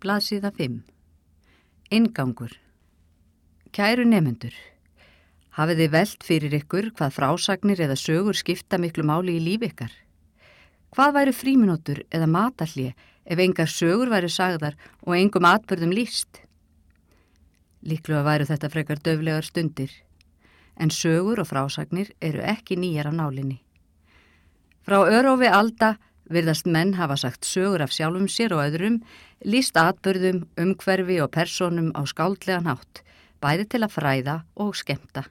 Blaðsíða 5. Inngangur. Kæru nemendur, hafið þið velt fyrir ykkur hvað frásagnir eða sögur skipta miklu máli í lífi ykkar? Hvað væru frímínútur eða matarhlé ef engar sögur væru sagðar og engum atburðum lýst? Líklega væru þetta frekar dauflegar stundir, en sögur og frásagnir eru ekki nýjar af nálinni. Frá örófi alda virðast menn hafa sagt sögur af sjálfum sér og öðrum, lýst atburðum, umhverfi og persónum á skáldlegan hátt, bæði til að fræða og skemmta.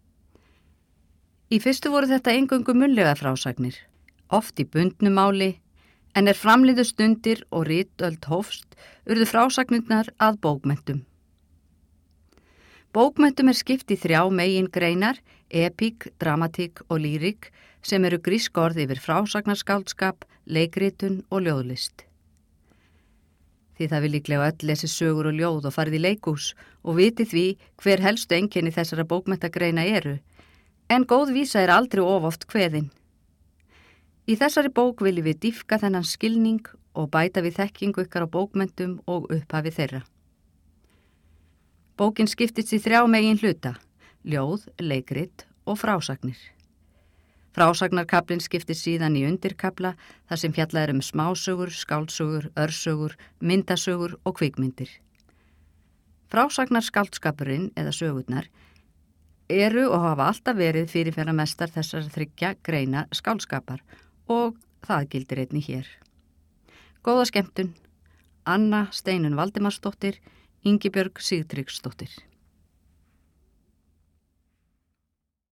Í fyrstu voru þetta eingöngu munnlega frásagnir, oft í bundnu máli, en framliðu stundir og ritöld hófst, urðu frásagnirnar að bókmenntum. Bókmenntum skipt í 3 megingreinar, epík, dramatík og lýrik, sem eru grísk orð yfir frásagnarskáldskap, leikritun og ljóðlist. Því það vil líklega öll lesi sögur og ljóð og farið í leikhús og viti því hver helstu einkenni þessara bókmenntagreina eru, en góð vísa aldrei of oft kveðin. Í þessari bók viljum við dýpka þennan skilning og bæta við þekkingu ykkar á bókmentum og upphafi þeirra. Bókin skiptist í 3 meginhluta, ljóð, leikrit og frásagnir. Frásagnarkablinn skiptist síðan í undirkabla þar sem fjallað smásögur, skáldsögur, örsögur, myndasögur og kvikmyndir. Frásagnarskáldskapurinn eða sögurnar eru og hafa alltaf verið fyrirferðarmestar þessara 3 greina skáldskapar og það gildir einnig hér. Góða skemmtun, Anna Steinunn Valdimarsdóttir, Ingibjörg Sigtryggsdóttir.